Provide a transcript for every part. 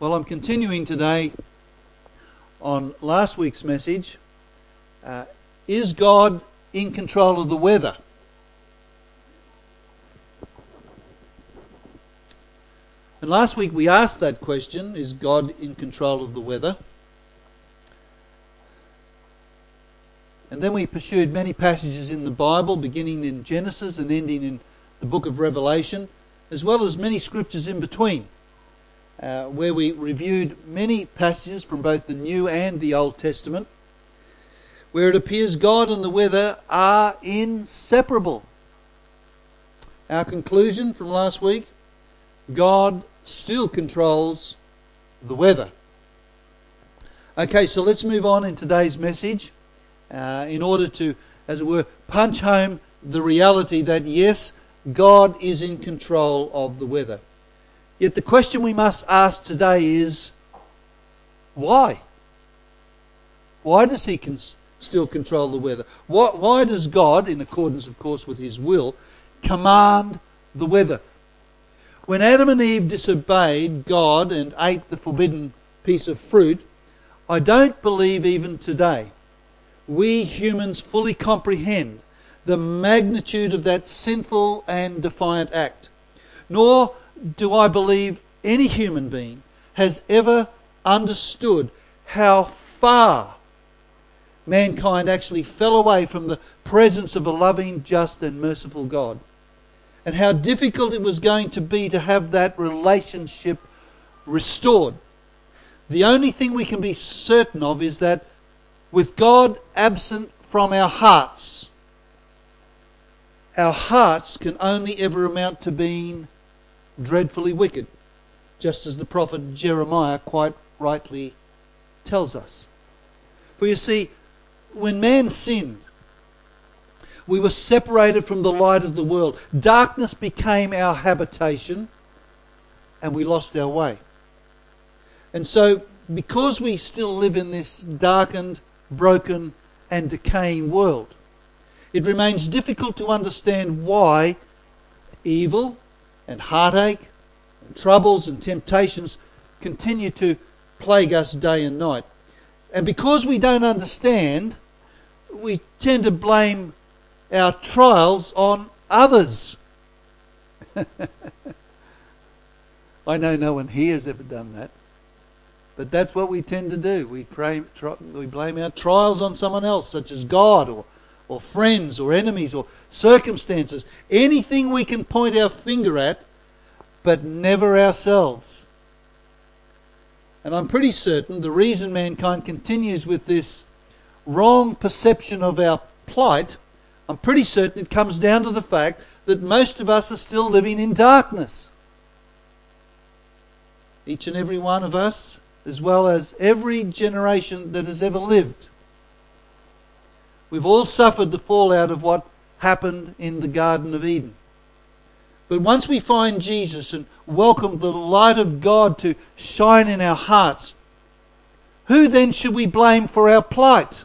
Well, I'm continuing today on last week's message. Is God in control of the weather? And last week we asked that question, is God in control of the weather? And then we pursued many passages in the Bible, beginning in Genesis and ending in the book of Revelation, as well as many scriptures in between, where we reviewed many passages from both the New and the Old Testament, where it appears God and the weather are inseparable. Our conclusion from last week, God still controls the weather. Okay, so let's move on in today's message in order to, as it were, punch home the reality that yes, God is in control of the weather. Yet the question we must ask today is, why? Why does He still control the weather? Why does God, in accordance of course with His will, command the weather? When Adam and Eve disobeyed God and ate the forbidden piece of fruit, I don't believe even today we humans fully comprehend the magnitude of that sinful and defiant act. Nor do I believe any human being has ever understood how far mankind actually fell away from the presence of a loving, just and merciful God, and how difficult it was going to be to have that relationship restored. The only thing we can be certain of is that with God absent from our hearts can only ever amount to being dreadfully wicked, just as the prophet Jeremiah quite rightly tells us. For you see, when man sinned, we were separated from the light of the world. Darkness became our habitation, and we lost our way. And so, because we still live in this darkened, broken, and decaying world, it remains difficult to understand why evil and heartache and troubles and temptations continue to plague us day and night. And because we don't understand, we tend to blame our trials on others. I know no one here has ever done that, but that's what we tend to do. We blame our trials on someone else, such as God or friends or enemies or circumstances. Anything we can point our finger at, but never ourselves. And I'm pretty certain the reason mankind continues with this wrong perception of our plight, I'm pretty certain it comes down to the fact that most of us are still living in darkness. Each and every one of us, as well as every generation that has ever lived. We've all suffered the fallout of what happened in the Garden of Eden. But once we find Jesus and welcome the light of God to shine in our hearts, who then should we blame for our plight?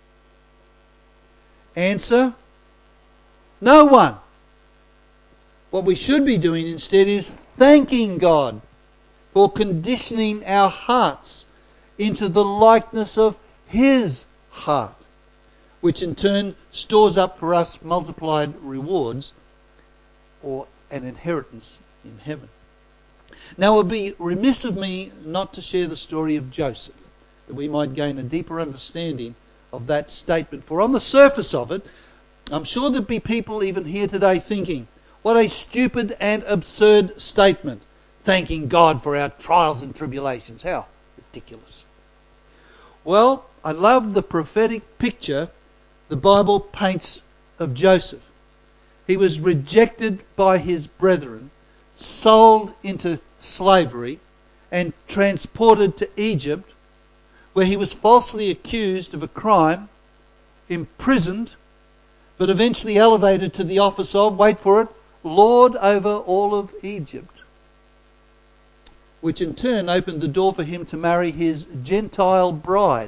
Answer: no one. What we should be doing instead is thanking God for conditioning our hearts into the likeness of His heart, which in turn stores up for us multiplied rewards or an inheritance in heaven. Now, it would be remiss of me not to share the story of Joseph, that we might gain a deeper understanding of that statement. For on the surface of it, I'm sure there'd be people even here today thinking, what a stupid and absurd statement, thanking God for our trials and tribulations. How ridiculous. Well, I love the prophetic picture the Bible paints of Joseph. He was rejected by his brethren, sold into slavery, and transported to Egypt, where he was falsely accused of a crime, imprisoned, but eventually elevated to the office of, wait for it, Lord over all of Egypt, which in turn opened the door for him to marry his Gentile bride,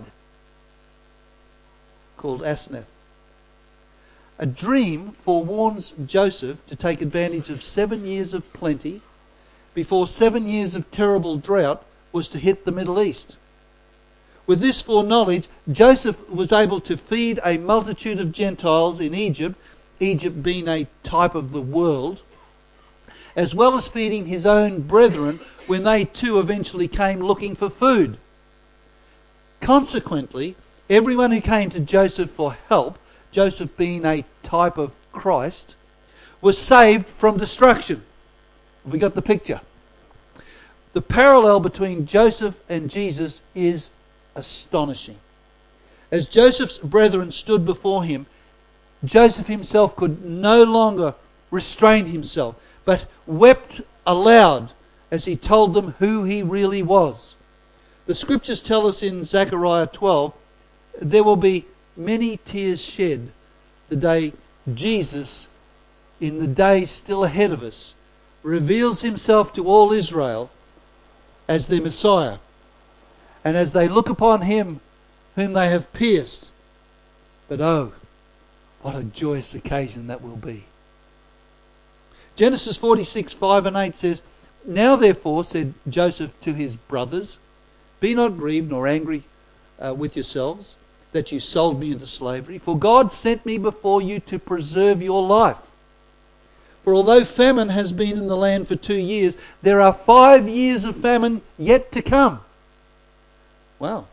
called Asenath. A dream forewarns Joseph to take advantage of 7 years of plenty before 7 years of terrible drought was to hit the Middle East. With this foreknowledge, Joseph was able to feed a multitude of Gentiles in Egypt, Egypt being a type of the world, as well as feeding his own brethren when they too eventually came looking for food. Consequently, everyone who came to Joseph for help, Joseph being a type of Christ, was saved from destruction. Have we got the picture? The parallel between Joseph and Jesus is astonishing. As Joseph's brethren stood before him, Joseph himself could no longer restrain himself, but wept aloud as he told them who he really was. The scriptures tell us in Zechariah 12, there will be many tears shed the day Jesus, in the days still ahead of us, reveals himself to all Israel as their Messiah. And as they look upon him whom they have pierced, but oh, what a joyous occasion that will be. Genesis 46, 5 and 8 says, "Now therefore, said Joseph to his brothers, be not grieved nor angry with yourselves, that you sold me into slavery. For God sent me before you to preserve your life. For although famine has been in the land for 2 years, there are 5 years of famine yet to come." Wow.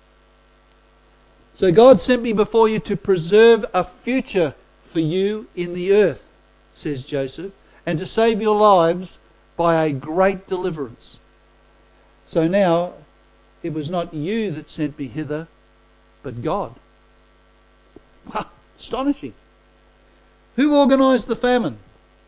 So God sent me before you to preserve a future for you in the earth, says Joseph, and to save your lives by a great deliverance. So now it was not you that sent me hither, but God. Wow, astonishing. Who organised the famine?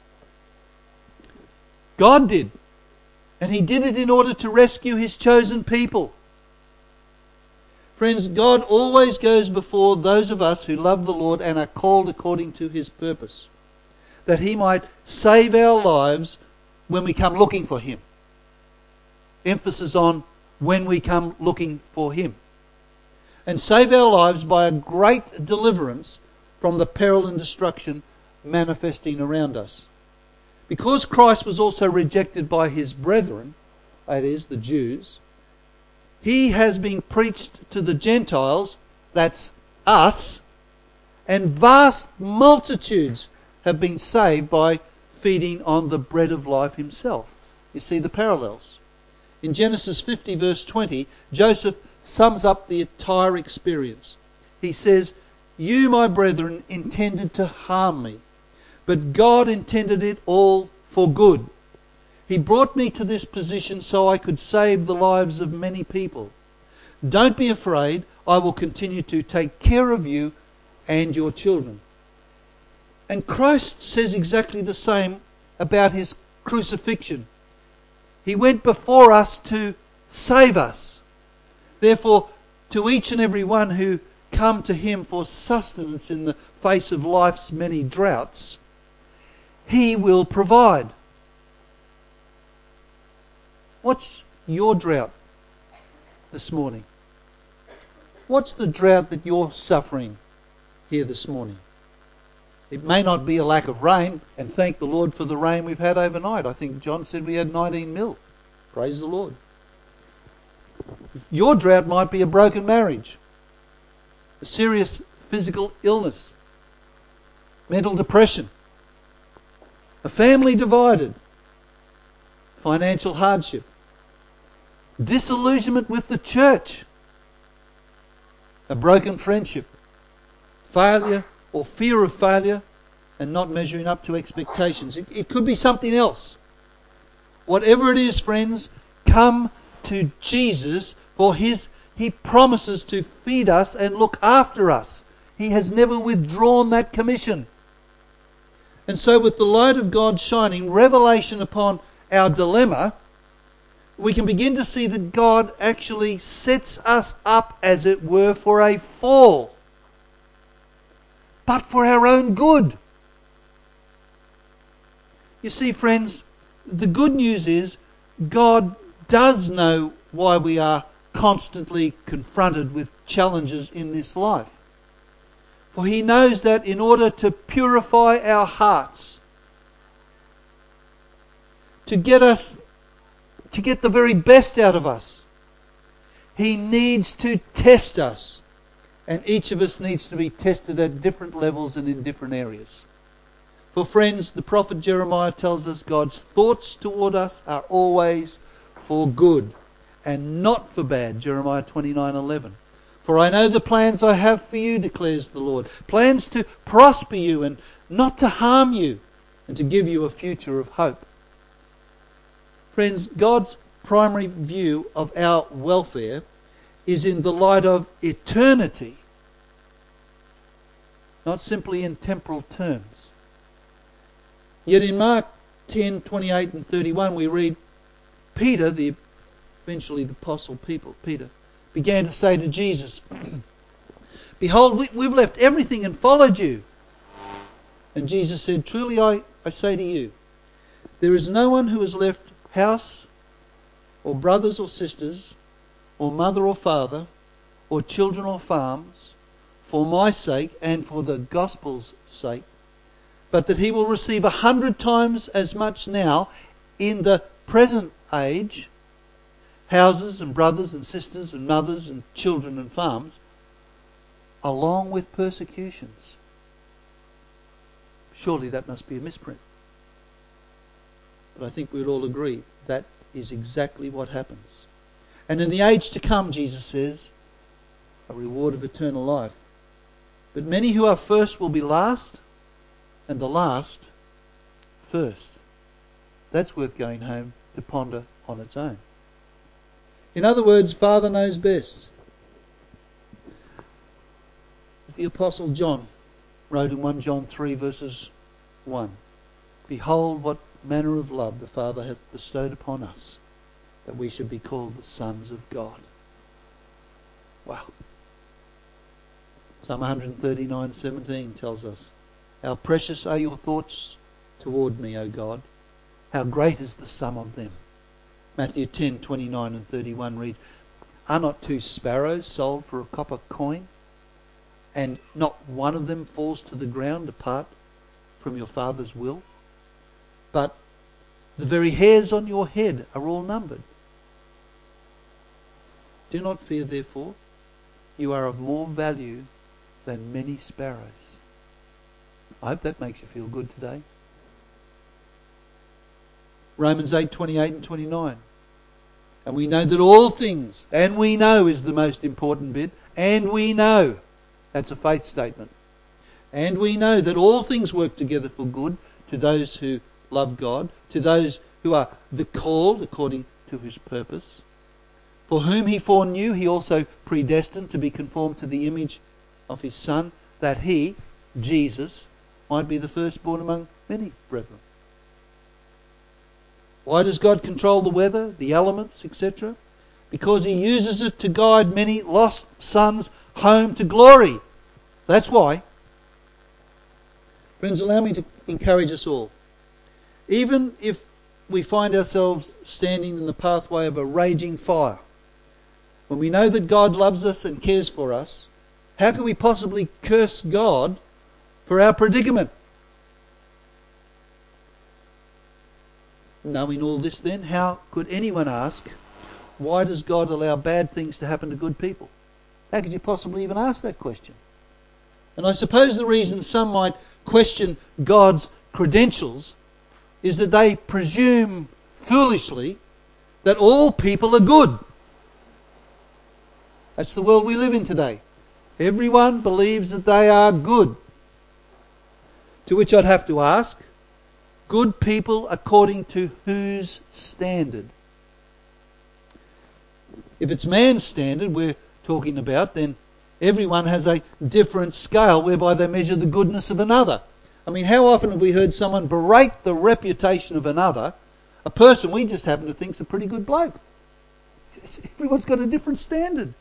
God did. And he did it in order to rescue his chosen people. Friends, God always goes before those of us who love the Lord and are called according to his purpose, that he might save our lives when we come looking for him. Emphasis on when we come looking for him. And save our lives by a great deliverance from the peril and destruction manifesting around us. Because Christ was also rejected by his brethren, that is, the Jews, he has been preached to the Gentiles, that's us, and vast multitudes have been saved by feeding on the bread of life himself. You see the parallels. In Genesis 50 verse 20, Joseph sums up the entire experience. He says, "You, my brethren, intended to harm me, but God intended it all for good. He brought me to this position so I could save the lives of many people. Don't be afraid, I will continue to take care of you and your children." And Christ says exactly the same about his crucifixion. He went before us to save us. Therefore, to each and every one who come to him for sustenance in the face of life's many droughts, he will provide. What's your drought this morning? What's the drought that you're suffering here this morning? It may not be a lack of rain, and thank the Lord for the rain we've had overnight. I think John said we had 19 mil. Praise the Lord. Your drought might be a broken marriage, a serious physical illness, mental depression, a family divided, financial hardship, disillusionment with the church, a broken friendship, failure or fear of failure and not measuring up to expectations. It could be something else. Whatever it is, friends, come to Jesus, for he promises to feed us and look after us. He has never withdrawn that commission. And so with the light of God shining, revelation upon our dilemma, we can begin to see that God actually sets us up, as it were, for a fall, but for our own good. You see, friends, the good news is God does know why we are constantly confronted with challenges in this life. For he knows that in order to purify our hearts, to get us to get the very best out of us. He needs to test us. And each of us needs to be tested at different levels and in different areas. For friends, the prophet Jeremiah tells us God's thoughts toward us are always for good and not for bad. Jeremiah 29:11. For I know the plans I have for you, declares the Lord. Plans to prosper you and not to harm you, and to give you a future of hope. Friends, God's primary view of our welfare is in the light of eternity, not simply in temporal terms. Yet in Mark 10:28 and 31 we read, Peter, eventually the apostle Peter, began to say to Jesus, Behold, we've left everything and followed you. And Jesus said, Truly I say to you, there is no one who has left house or brothers or sisters or mother or father or children or farms for my sake and for the gospel's sake, but that he will receive 100 times as much now in the present age, houses and brothers and sisters and mothers and children and farms, along with persecutions. Surely that must be a misprint. But I think we'd all agree that is exactly what happens. And in the age to come, Jesus says, a reward of eternal life. But many who are first will be last, and the last first. That's worth going home to ponder on its own. In other words, Father knows best. As the Apostle John wrote in 1 John 3 verses 1, Behold what manner of love the Father hath bestowed upon us, that we should be called the sons of God. Wow. Psalm 139:17 tells us, How precious are your thoughts toward me, O God. How great is the sum of them. Matthew 10:29 and 31 reads, Are not 2 sparrows sold for a copper coin, and not one of them falls to the ground apart from your Father's will? But the very hairs on your head are all numbered. Do not fear, therefore. You are of more value than many sparrows. I hope that makes you feel good today. Romans 8:28 and 29. And we know that all things, and we know is the most important bit, and we know, that's a faith statement. And we know that all things work together for good to those who love God, to those who are the called according to his purpose. For whom he foreknew, he also predestined to be conformed to the image of his Son, that he, Jesus, might be the firstborn among many brethren. Why does God control the weather, the elements, etc.? Because he uses it to guide many lost sons home to glory. That's why. Friends, allow me to encourage us all. Even if we find ourselves standing in the pathway of a raging fire, when we know that God loves us and cares for us, how can we possibly curse God for our predicament? Knowing all this then, how could anyone ask, why does God allow bad things to happen to good people? How could you possibly even ask that question? And I suppose the reason some might question God's credentials is that they presume foolishly that all people are good. That's the world we live in today. Everyone believes that they are good. To which I'd have to ask, good people according to whose standard? If it's man's standard we're talking about, then everyone has a different scale whereby they measure the goodness of another. I mean, how often have we heard someone berate the reputation of another, a person we just happen to think's a pretty good bloke? Everyone's got a different standard.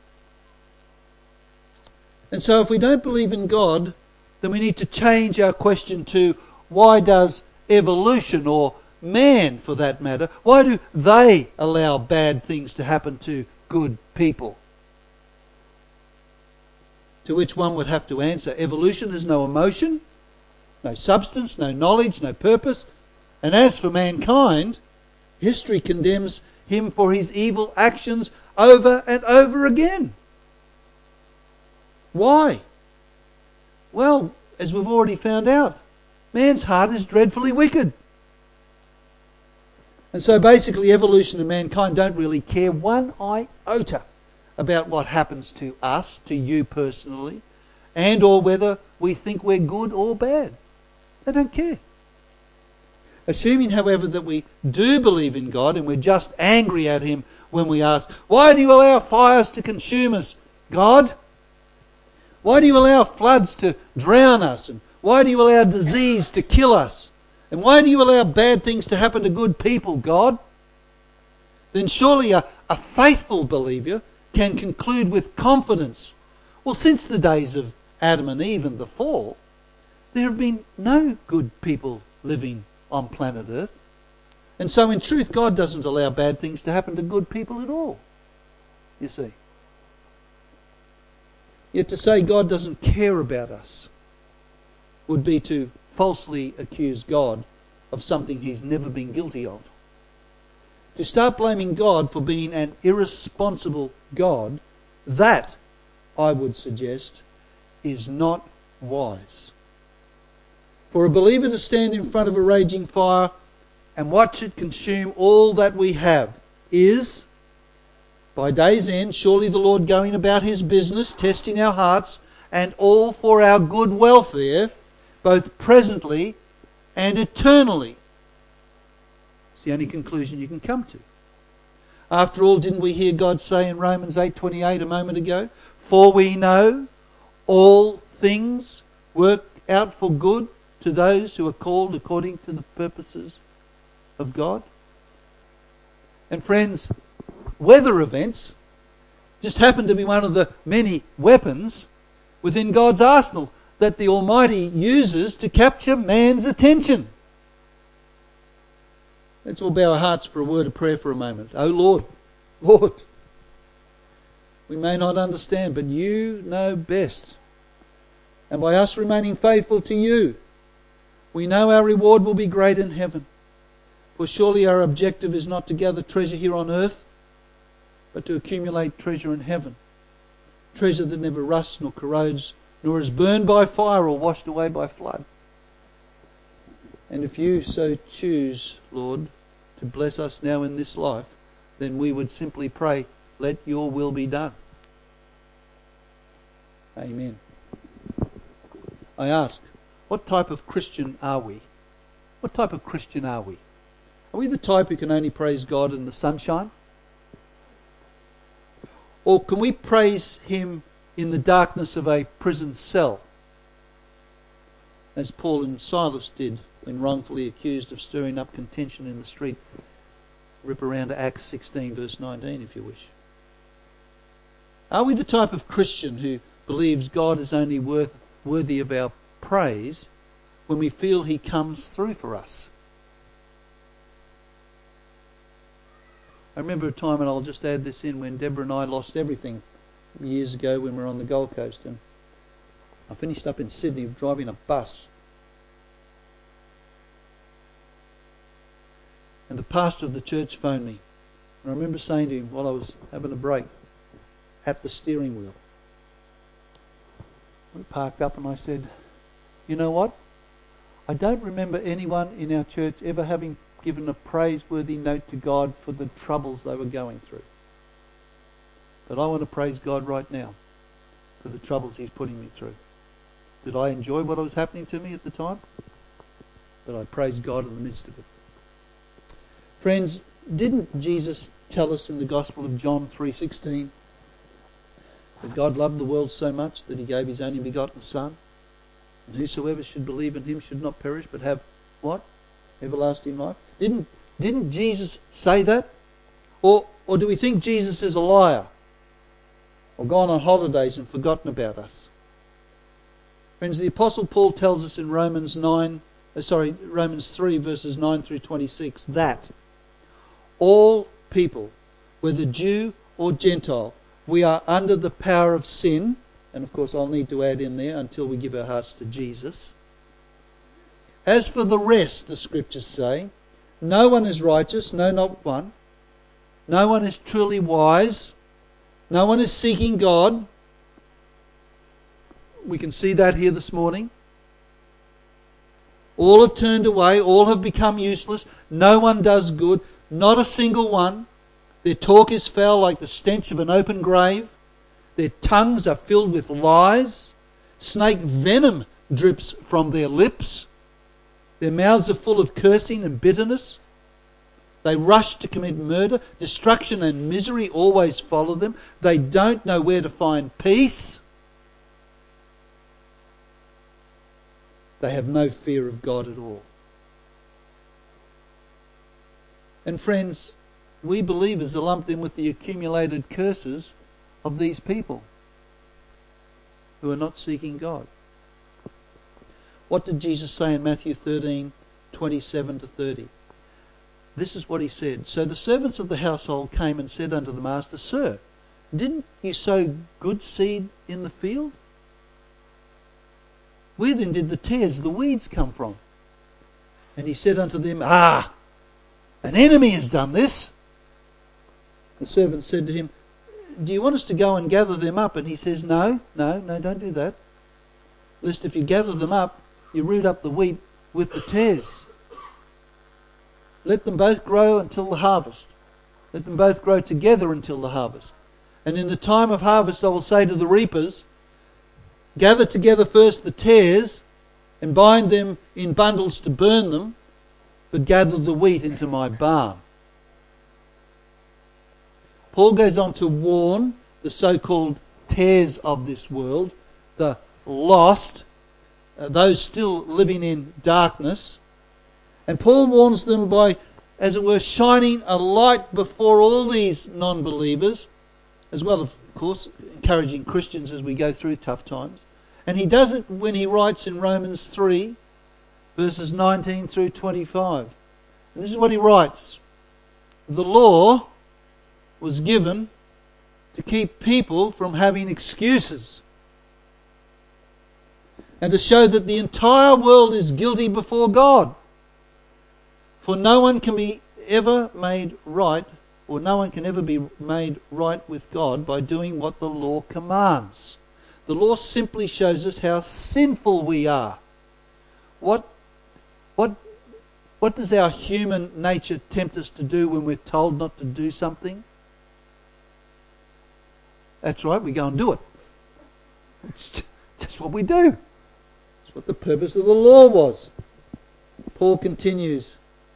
And so if we don't believe in God, then we need to change our question to, why does evolution, or man for that matter, why do they allow bad things to happen to good people? To which one would have to answer, evolution has no emotion, no substance, no knowledge, no purpose. And as for mankind, history condemns him for his evil actions over and over again. Why? Well, as we've already found out, man's heart is dreadfully wicked. And so basically evolution and mankind don't really care one iota about what happens to us, to you personally, and or whether we think we're good or bad. They don't care. Assuming, however, that we do believe in God and we're just angry at him when we ask, why do you allow fires to consume us, God? Why do you allow floods to drown us? And why do you allow disease to kill us? And why do you allow bad things to happen to good people, God? Then surely a faithful believer can conclude with confidence, well, since the days of Adam and Eve and the fall, there have been no good people living on planet Earth. And so in truth, God doesn't allow bad things to happen to good people at all, you see. Yet to say God doesn't care about us would be to falsely accuse God of something he's never been guilty of. To start blaming God for being an irresponsible God, that, I would suggest, is not wise. For a believer to stand in front of a raging fire and watch it consume all that we have is, by day's end, surely the Lord going about his business, testing our hearts, and all for our good welfare, both presently and eternally. It's the only conclusion you can come to. After all, didn't we hear God say in Romans 8:28 a moment ago, for we know all things work out for good to those who are called according to the purposes of God? And friends, weather events just happen to be one of the many weapons within God's arsenal that the Almighty uses to capture man's attention. Let's all bow our hearts for a word of prayer for a moment. Oh Lord, Lord, we may not understand, but you know best. And by us remaining faithful to you, we know our reward will be great in heaven. For surely our objective is not to gather treasure here on earth, but to accumulate treasure in heaven. Treasure that never rusts nor corrodes, nor is burned by fire or washed away by flood. And if you so choose, Lord, to bless us now in this life, then we would simply pray, let your will be done. Amen. I ask, what type of Christian are we? What type of Christian are we? Are we the type who can only praise God in the sunshine? Or can we praise him in the darkness of a prison cell, as Paul and Silas did when wrongfully accused of stirring up contention in the street? Rip around to Acts 16 verse 19 if you wish. Are we the type of Christian who believes God is only worthy of our praise when we feel he comes through for us? I remember a time, and I'll just add this in, when Deborah and I lost everything years ago when we were on the Gold Coast, and I finished up in Sydney driving a bus. And the pastor of the church phoned me, and I remember saying to him while I was having a break at the steering wheel, we parked up, and I said, you know what? I don't remember anyone in our church ever having given a praiseworthy note to God for the troubles they were going through. But I want to praise God right now for the troubles he's putting me through. Did I enjoy what was happening to me at the time? But I praise God in the midst of it. Friends, didn't Jesus tell us in the Gospel of John 3:16 that God loved the world so much that he gave his only begotten Son, and whosoever should believe in him should not perish but have what? Everlasting life. Didn't Jesus say that? Or do we think Jesus is a liar, or gone on holidays and forgotten about us? Friends, the Apostle Paul tells us in Romans 3 verses 9 through 26 that all people, whether Jew or Gentile, we are under the power of sin, and of course I'll need to add in there, until we give our hearts to Jesus. As for the rest, the scriptures say, no one is righteous, no, not one. No one is truly wise. No one is seeking God. We can see that here this morning. All have turned away. All have become useless. No one does good. Not a single one. Their talk is foul like the stench of an open grave. Their tongues are filled with lies. Snake venom drips from their lips. Their mouths are full of cursing and bitterness. They rush to commit murder. Destruction and misery always follow them. They don't know where to find peace. They have no fear of God at all. And friends, we believers are lumped in with the accumulated curses of these people who are not seeking God. What did Jesus say in Matthew 13:27-30? This is what he said. So the servants of the household came and said unto the master, Sir, didn't you sow good seed in the field? Where then did the tares, the weeds, come from? And he said unto them, an enemy has done this. The servant said to him, Do you want us to go and gather them up? And he says, No, don't do that. Lest if you gather them up, you root up the wheat with the tares. Let them both grow until the harvest. Let them both grow together until the harvest. And in the time of harvest I will say to the reapers, Gather together first the tares and bind them in bundles to burn them, but gather the wheat into my barn. Paul goes on to warn the so-called tares of this world, the lost, those still living in darkness. And Paul warns them by, as it were, shining a light before all these non-believers, as well, of course, encouraging Christians as we go through tough times. And he does it when he writes in Romans 3, verses 19 through 25. And this is what he writes. The law was given to keep people from having excuses and to show that the entire world is guilty before God. For no one can be ever made right, or no one can ever be made right with God by doing what the law commands. The law simply shows us how sinful we are. What does our human nature tempt us to do when we're told not to do something? That's right, we go and do it. It's just what we do. It's what the purpose of the law was. Paul continues,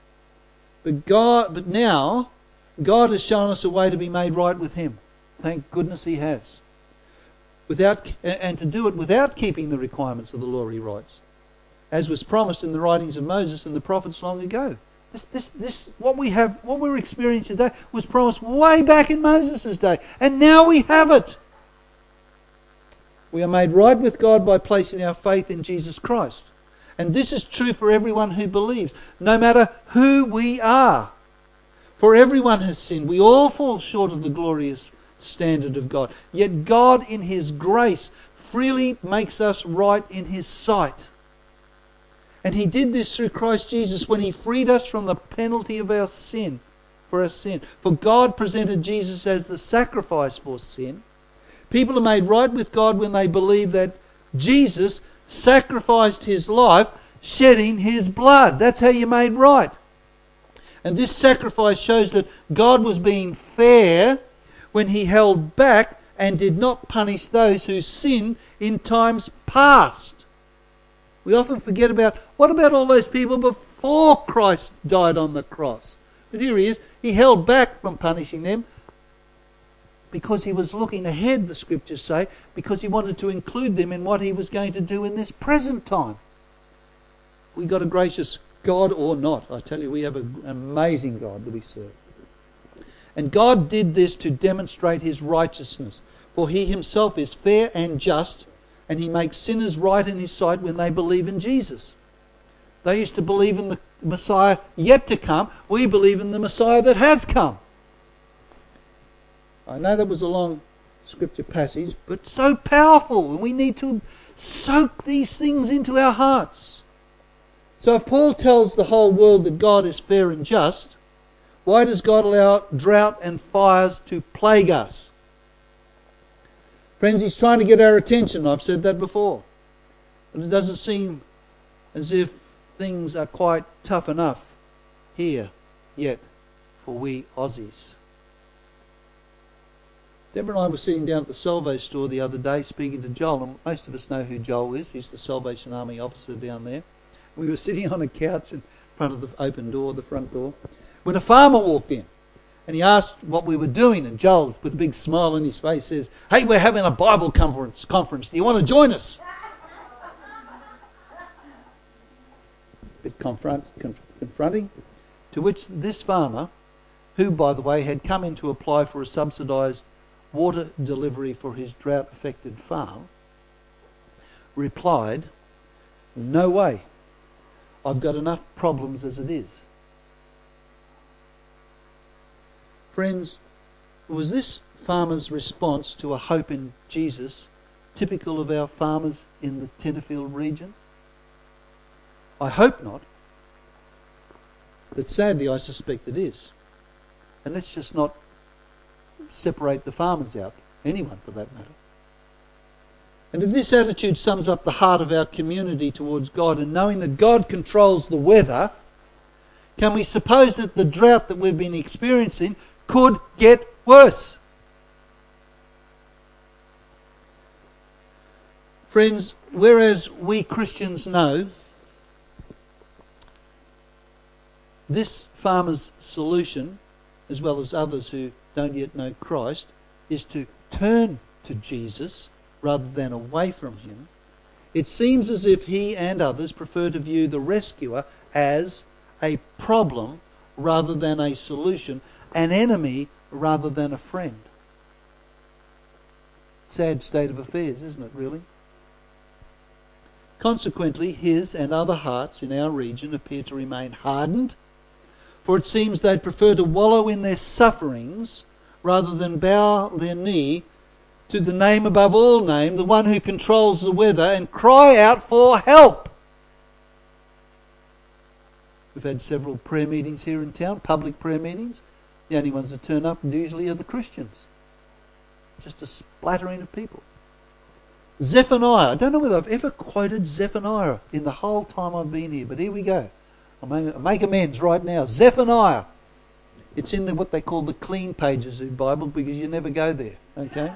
But now God has shown us a way to be made right with Him. Thank goodness He has. And to do it without keeping the requirements of the law, he writes, as was promised in the writings of Moses and the prophets long ago. What we're experiencing today was promised way back in Moses' day, and now we have it. We are made right with God by placing our faith in Jesus Christ. And this is true for everyone who believes, no matter who we are. For everyone has sinned. We all fall short of the glorious standard of God. Yet God in His grace freely makes us right in His sight. And He did this through Christ Jesus when He freed us from the penalty of our sin, for our sin. For God presented Jesus as the sacrifice for sin. People are made right with God when they believe that Jesus sacrificed His life, shedding His blood. That's how you're made right. And this sacrifice shows that God was being fair when He held back and did not punish those who sinned in times past. We often forget about, what about all those people before Christ died on the cross? But here He is. He held back from punishing them because He was looking ahead, the Scriptures say, because He wanted to include them in what He was going to do in this present time. We got a gracious God or not. I tell you, we have an amazing God that we serve. And God did this to demonstrate His righteousness. For He Himself is fair and just, and He makes sinners right in His sight when they believe in Jesus. They used to believe in the Messiah yet to come. We believe in the Messiah that has come. I know that was a long scripture passage, but so powerful, and we need to soak these things into our hearts. So if Paul tells the whole world that God is fair and just, Why does God allow drought and fires to plague us? Friends, He's trying to get our attention. I've said that before. But it doesn't seem as if things are quite tough enough here yet for we Aussies. Deborah and I were sitting down at the Salvo store the other day speaking to Joel, and most of us know who Joel is. He's the Salvation Army officer down there. We were sitting on a couch in front of the open door, the front door, when a farmer walked in. And he asked what we were doing, and Joel, with a big smile on his face, says, "Hey, we're having a Bible conference. Do you want to join us?" Bit confronting. To which this farmer, who, by the way, had come in to apply for a subsidised water delivery for his drought-affected farm, replied, "No way. I've got enough problems as it is." Friends, was this farmer's response to a hope in Jesus typical of our farmers in the Tenterfield region? I hope not. But sadly, I suspect it is. And let's just not separate the farmers out, anyone for that matter. And if this attitude sums up the heart of our community towards God, and knowing that God controls the weather, can we suppose that the drought that we've been experiencing could get worse? Friends, whereas we Christians know this farmer's solution, as well as others who don't yet know Christ, is to turn to Jesus rather than away from Him, it seems as if he and others prefer to view the rescuer as a problem rather than a solution, an enemy rather than a friend. Sad state of affairs, isn't it, really? Consequently, his and other hearts in our region appear to remain hardened, for it seems they'd prefer to wallow in their sufferings rather than bow their knee to the name above all name, the one who controls the weather, and cry out for help. We've had several prayer meetings here in town, public prayer meetings. The only ones that turn up usually are the Christians. Just a splattering of people. Zephaniah. I don't know whether I've ever quoted Zephaniah in the whole time I've been here, but here we go. I'll make amends right now. Zephaniah. It's in what they call the clean pages of the Bible because you never go there. Okay?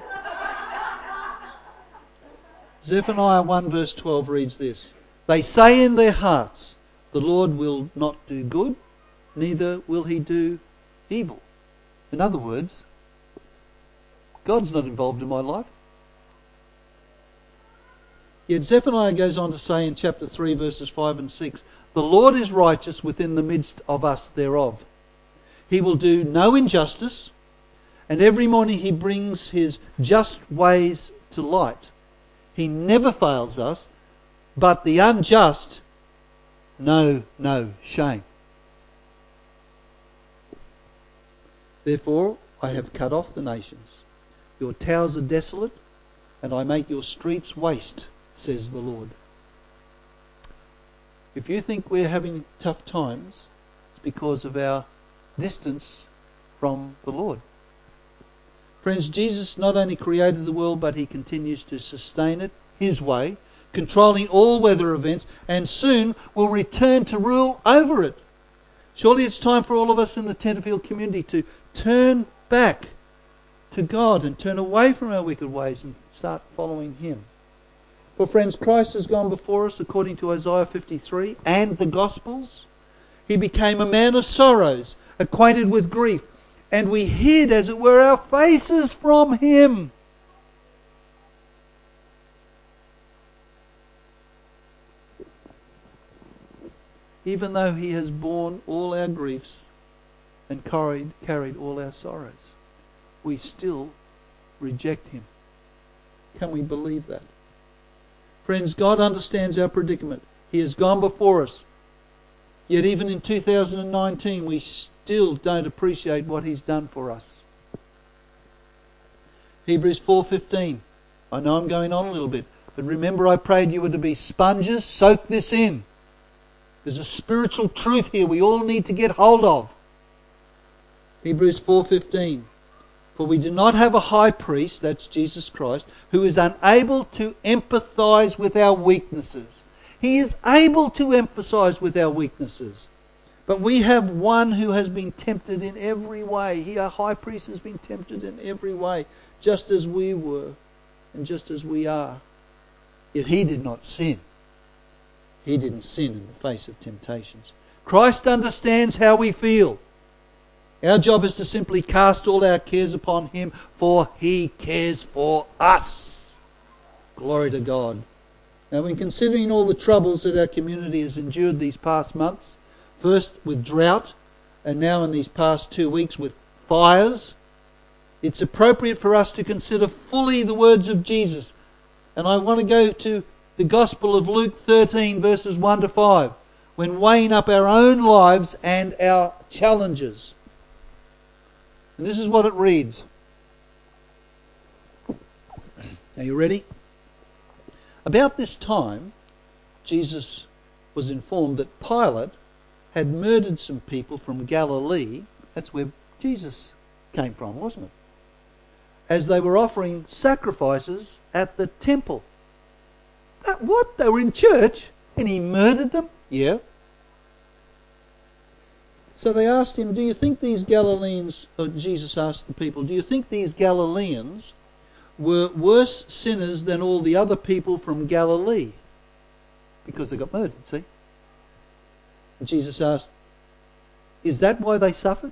Zephaniah 1 verse 12 reads this. They say in their hearts, the Lord will not do good, neither will He do evil. In other words, God's not involved in my life. Yet Zephaniah goes on to say in chapter 3 verses 5 and 6, the Lord is righteous within the midst of us thereof. He will do no injustice, and every morning He brings His just ways to light. He never fails us, but the unjust know no shame. Therefore I have cut off the nations. Your towers are desolate, and I make your streets waste, says the Lord. If you think we're having tough times, it's because of our distance from the Lord. Friends, Jesus not only created the world, but He continues to sustain it His way, controlling all weather events, and soon will return to rule over it. Surely it's time for all of us in the Tenterfield community to turn back to God and turn away from our wicked ways and start following Him. For friends, Christ has gone before us according to Isaiah 53 and the Gospels. He became a man of sorrows, acquainted with grief, and we hid, as it were, our faces from Him. Even though He has borne all our griefs and carried all our sorrows, we still reject Him. Can we believe that? Friends, God understands our predicament. He has gone before us. Yet even in 2019, we still don't appreciate what He's done for us. Hebrews 4:15. I know I'm going on a little bit, but remember I prayed you were to be sponges. Soak this in. There's a spiritual truth here we all need to get hold of. Hebrews 4:15. For we do not have a high priest, that's Jesus Christ, who is unable to empathize with our weaknesses. He is able to empathize with our weaknesses. But we have one who has been tempted in every way. Our high priest has been tempted in every way, just as we were and just as we are. Yet he did not sin. He didn't sin in the face of temptations. Christ understands how we feel. Our job is to simply cast all our cares upon him, for he cares for us. Glory to God. Now, when considering all the troubles that our community has endured these past months, first with drought, and now in these past 2 weeks with fires, it's appropriate for us to consider fully the words of Jesus. And I want to go to the Gospel of Luke 13, verses 1 to 5, when weighing up our own lives and our challenges. And this is what it reads. Are you ready? About this time, Jesus was informed that Pilate had murdered some people from Galilee. That's where Jesus came from, wasn't it? As they were offering sacrifices at the temple. What? They were in church and he murdered them? Yeah. So they asked him, do you think these Galileans, or Jesus asked the people, do you think these Galileans were worse sinners than all the other people from Galilee? Because they got murdered, see? And Jesus asked, is that why they suffered?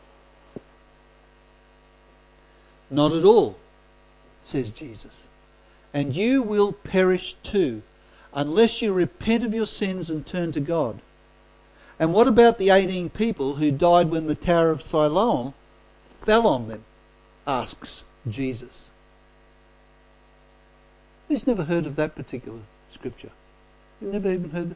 Not at all, says Jesus. And you will perish too, unless you repent of your sins and turn to God. And what about the 18 people who died when the Tower of Siloam fell on them? Asks Jesus. Who's never heard of that particular scripture? You've never even heard?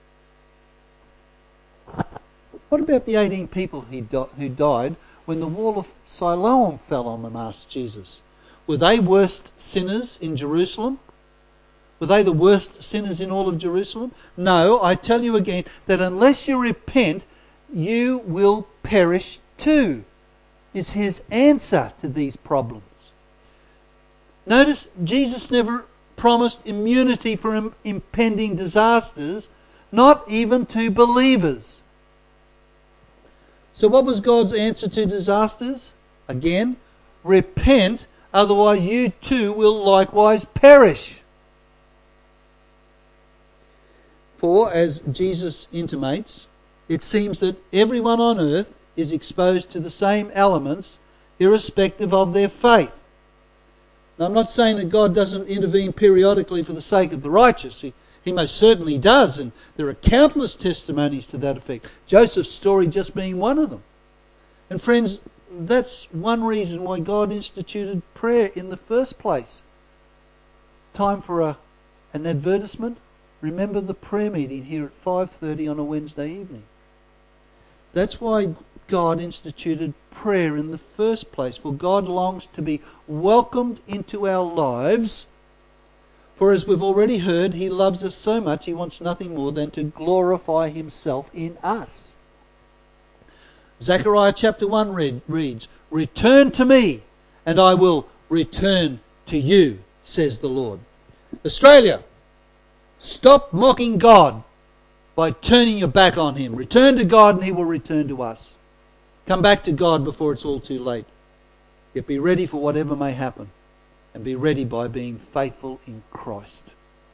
What about the 18 people who died when the wall of Siloam fell on them? Asked Jesus. Were they worst sinners in Jerusalem? Were they the worst sinners in all of Jerusalem? No, I tell you again that unless you repent, you will perish too, is his answer to these problems. Notice Jesus never promised immunity from impending disasters, not even to believers. So what was God's answer to disasters? Again, repent, otherwise you too will likewise perish. For, as Jesus intimates, it seems that everyone on earth is exposed to the same elements, irrespective of their faith. Now, I'm not saying that God doesn't intervene periodically for the sake of the righteous. He most certainly does, and there are countless testimonies to that effect. Joseph's story just being one of them. And friends, that's one reason why God instituted prayer in the first place. Time for an advertisement. Remember the prayer meeting here at 5:30 on a Wednesday evening. That's why God instituted prayer in the first place. For God longs to be welcomed into our lives. For as we've already heard, he loves us so much, he wants nothing more than to glorify himself in us. Zechariah chapter 1 reads, return to me, and I will return to you, says the Lord. Australia, stop mocking God by turning your back on him. Return to God and he will return to us. Come back to God before it's all too late. Yet be ready for whatever may happen. And be ready by being faithful in Christ.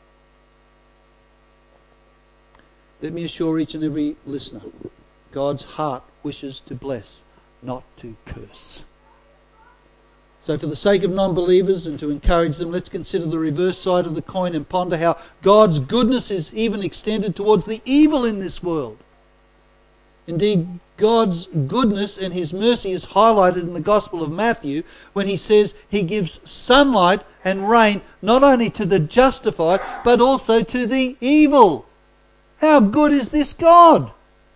Let me assure each and every listener, God's heart wishes to bless, not to curse. So for the sake of non-believers and to encourage them, let's consider the reverse side of the coin and ponder how God's goodness is even extended towards the evil in this world. Indeed, God's goodness and his mercy is highlighted in the Gospel of Matthew when he says he gives sunlight and rain not only to the justified but also to the evil. How good is this God?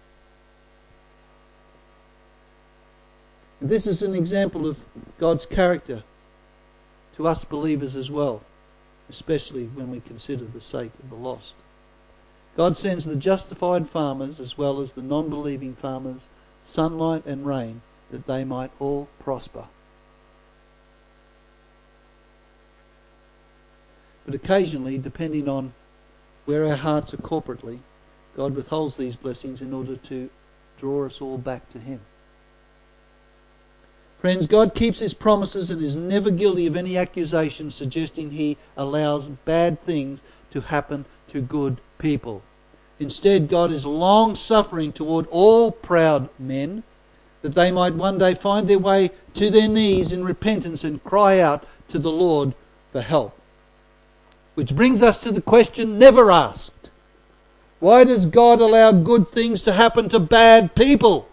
This is an example of God's character to us believers as well, especially when we consider the sake of the lost. God sends the justified farmers as well as the non-believing farmers sunlight and rain that they might all prosper. But occasionally, depending on where our hearts are corporately, God withholds these blessings in order to draw us all back to Him. Friends, God keeps His promises and is never guilty of any accusation suggesting He allows bad things to happen to good people. Instead, God is long-suffering toward all proud men, that they might one day find their way to their knees in repentance and cry out to the Lord for help. Which brings us to the question never asked. Why does God allow good things to happen to bad people?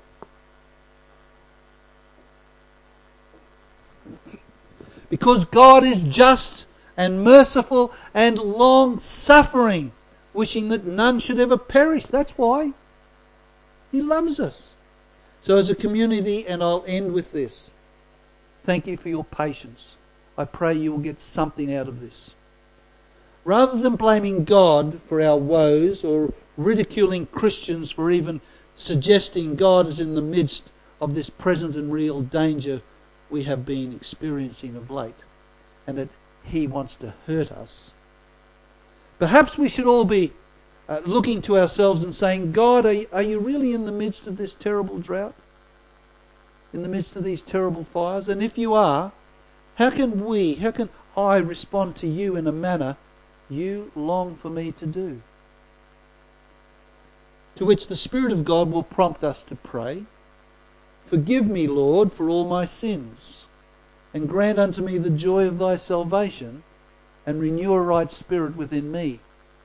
Because God is just and merciful and long-suffering, wishing that none should ever perish. That's why. He loves us. So as a community, and I'll end with this, thank you for your patience. I pray you will get something out of this. Rather than blaming God for our woes or ridiculing Christians for even suggesting God is in the midst of this present and real danger we have been experiencing of late, and that He wants to hurt us, perhaps we should all be looking to ourselves and saying, God, are you really in the midst of this terrible drought? In the midst of these terrible fires? And if you are, how can I respond to you in a manner you long for me to do? To which the Spirit of God will prompt us to pray, forgive me, Lord, for all my sins, and grant unto me the joy of thy salvation, and renew a right spirit within me.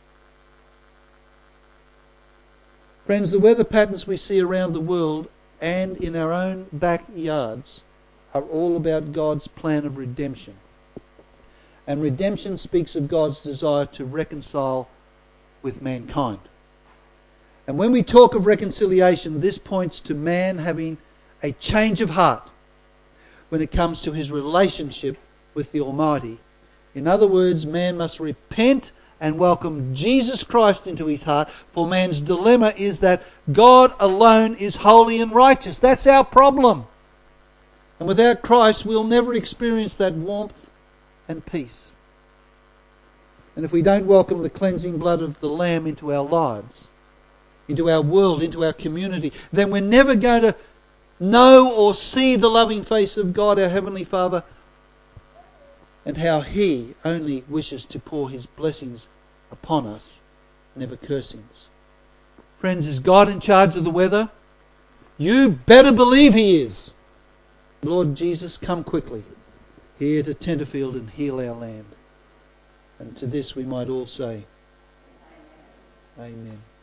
Friends, the weather patterns we see around the world and in our own backyards are all about God's plan of redemption. And redemption speaks of God's desire to reconcile with mankind. And when we talk of reconciliation, this points to man having a change of heart when it comes to his relationship with the Almighty. In other words, man must repent and welcome Jesus Christ into his heart, for man's dilemma is that God alone is holy and righteous. That's our problem. And without Christ, we'll never experience that warmth and peace. And if we don't welcome the cleansing blood of the Lamb into our lives, into our world, into our community, then we're never going to know or see the loving face of God, our Heavenly Father, and how He only wishes to pour His blessings upon us, never cursings. Friends, is God in charge of the weather? You better believe He is. Lord Jesus, come quickly here to Tenterfield and heal our land. And to this we might all say, Amen.